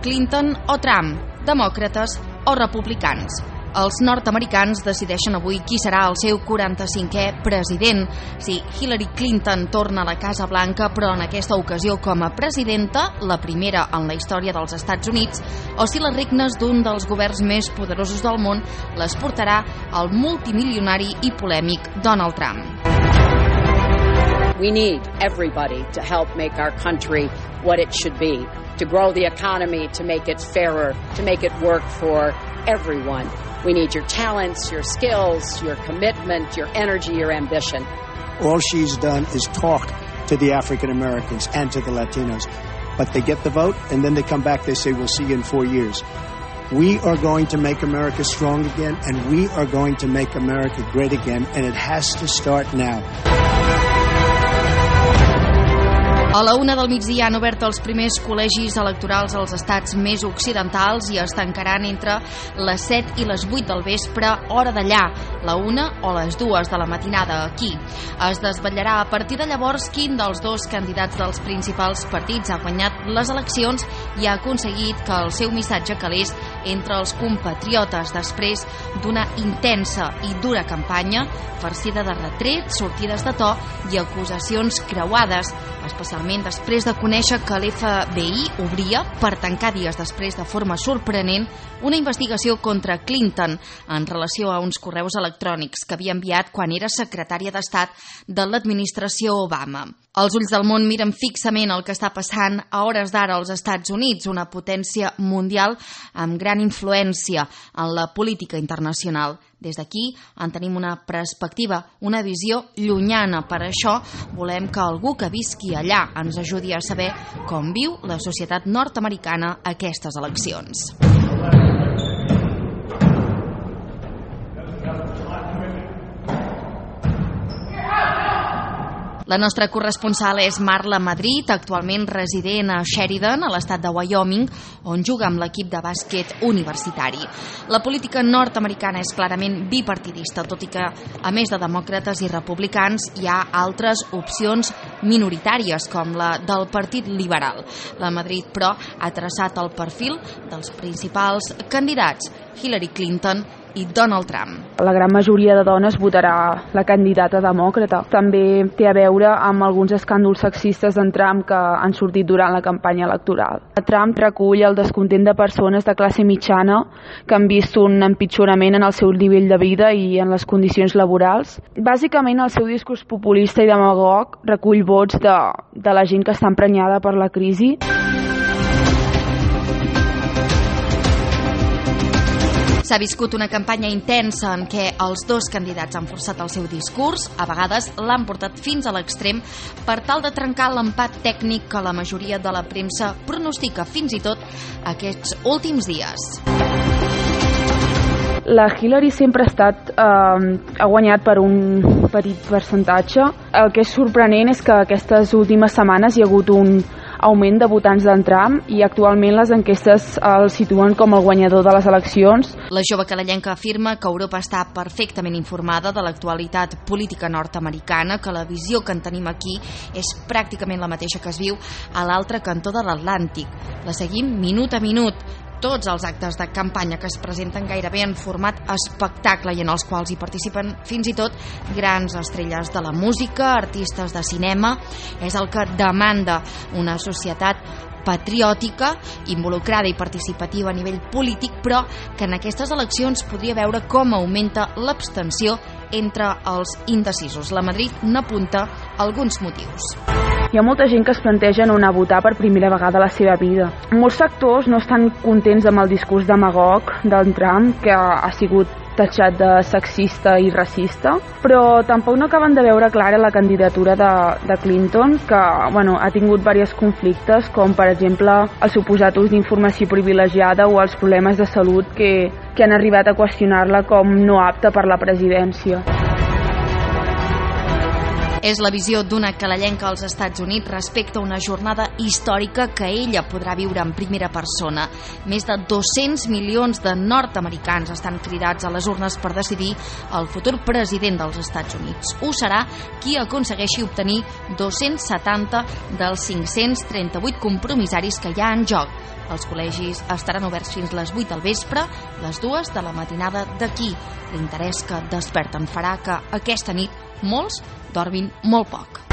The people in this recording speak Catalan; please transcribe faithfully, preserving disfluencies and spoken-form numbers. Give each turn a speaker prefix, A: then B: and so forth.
A: Clinton o Trump, demòcrates o republicans. Els nord-americans decideixen avui qui serà el seu quaranta-cinquè president. Sí, Hillary Clinton torna a la Casa Blanca, però en aquesta ocasió com a presidenta, la primera en la història dels Estats Units, o si les regnes d'un dels governs més poderosos del món les portarà el multimilionari i polèmic Donald Trump.
B: We need everybody to help make our country what it should be, to grow the economy, to make it fairer, to make it work for everyone. We need your talents, your skills, your commitment, your energy, your ambition.
C: All she's done is talk to the African Americans and to the Latinos. But they get the vote, and then they come back, they say, we'll see you in four years. We are going to make America strong again, and we are going to make America great again, and it has to start now.
A: A la una del migdia han obert els primers col·legis electorals als estats més occidentals i es tancaran entre les set i les vuit del vespre, hora d'allà, la una o les dues de la matinada aquí. Es desvetllarà a partir de llavors quin dels dos candidats dels principals partits ha guanyat les eleccions i ha aconseguit que el seu missatge calés entre els compatriotes després d'una intensa i dura campanya farcida de retrets, sortides de to i acusacions creuades, especialment després de conèixer que l'F B I obria, per tancar dies després de forma sorprenent, una investigació contra Clinton en relació a uns correus electrònics que havia enviat quan era secretària d'Estat de l'administració Obama. Els ulls del món miren fixament el que està passant a hores d'ara als Estats Units, una potència mundial amb gran influència en la política internacional. Des d'aquí en tenim una perspectiva, una visió llunyana. Per això volem que algú que visqui allà ens ajudi a saber com viu la societat nord-americana aquestes eleccions. La nostra corresponsal és Marla Madrid, actualment resident a Sheridan, a l'estat de Wyoming, on juga amb l'equip de bàsquet universitari. La política nord-americana és clarament bipartidista, tot i que, a més de demòcrates i republicans, hi ha altres opcions minoritàries, com la del Partit Liberal. La Madrid, però, ha traçat el perfil dels principals candidats, Hillary Clinton i Donald Trump.
D: La gran majoria de dones votarà la candidata demòcrata. També té a veure amb alguns escàndols sexistes d'en Trump que han sortit durant la campanya electoral. Trump recull el descontent de persones de classe mitjana que han vist un empitjorament en el seu nivell de vida i en les condicions laborals. Bàsicament, el seu discurs populista i demagog recull vots de, de la gent que està emprenyada per la crisi.
A: S'ha viscut una campanya intensa en què els dos candidats han forçat el seu discurs, a vegades l'han portat fins a l'extrem per tal de trencar l'empat tècnic que la majoria de la premsa pronostica fins i tot aquests últims dies.
D: La Hillary sempre ha estat, eh, ha guanyat per un petit percentatge. El que és sorprenent és que aquestes últimes setmanes hi ha hagut un augment de votants d'en Trump i actualment les enquestes el situen com el guanyador de les eleccions.
A: La jove canadenca afirma que Europa està perfectament informada de l'actualitat política nord-americana, que la visió que en tenim aquí és pràcticament la mateixa que es viu a l'altre cantó de l'Atlàntic. La seguim minut a minut. Tots els actes de campanya que es presenten gairebé en format espectacle i en els quals hi participen fins i tot grans estrelles de la música, artistes de cinema. És el que demanda una societat patriòtica, involucrada i participativa a nivell polític, però que en aquestes eleccions podria veure com augmenta l'abstenció entre els indecisos. La Madrid n'apunta alguns motius.
D: Hi ha molta gent que es planteja no anar a votar per primera vegada a la seva vida. Molts sectors no estan contents amb el discurs demagog del Trump, que ha sigut tatxat de sexista i racista, però tampoc no acaben de veure clara la candidatura de, de Clinton, que bueno, ha tingut diversos conflictes, com per exemple el suposat ús d'informació privilegiada o els problemes de salut que, que han arribat a qüestionar-la com no apta per la presidència.
A: És la visió d'una calellenca als Estats Units respecte a una jornada històrica que ella podrà viure en primera persona. Més de dos-cents milions de nord-americans estan cridats a les urnes per decidir el futur president dels Estats Units. Ho serà qui aconsegueixi obtenir dos-cents setanta dels cinc-cents trenta-vuit compromissaris que hi ha en joc. Els col·legis estaran oberts fins les vuit del vespre, les dues de la matinada d'aquí. L'interès que desperten farà que aquesta nit molts dormin molt poc.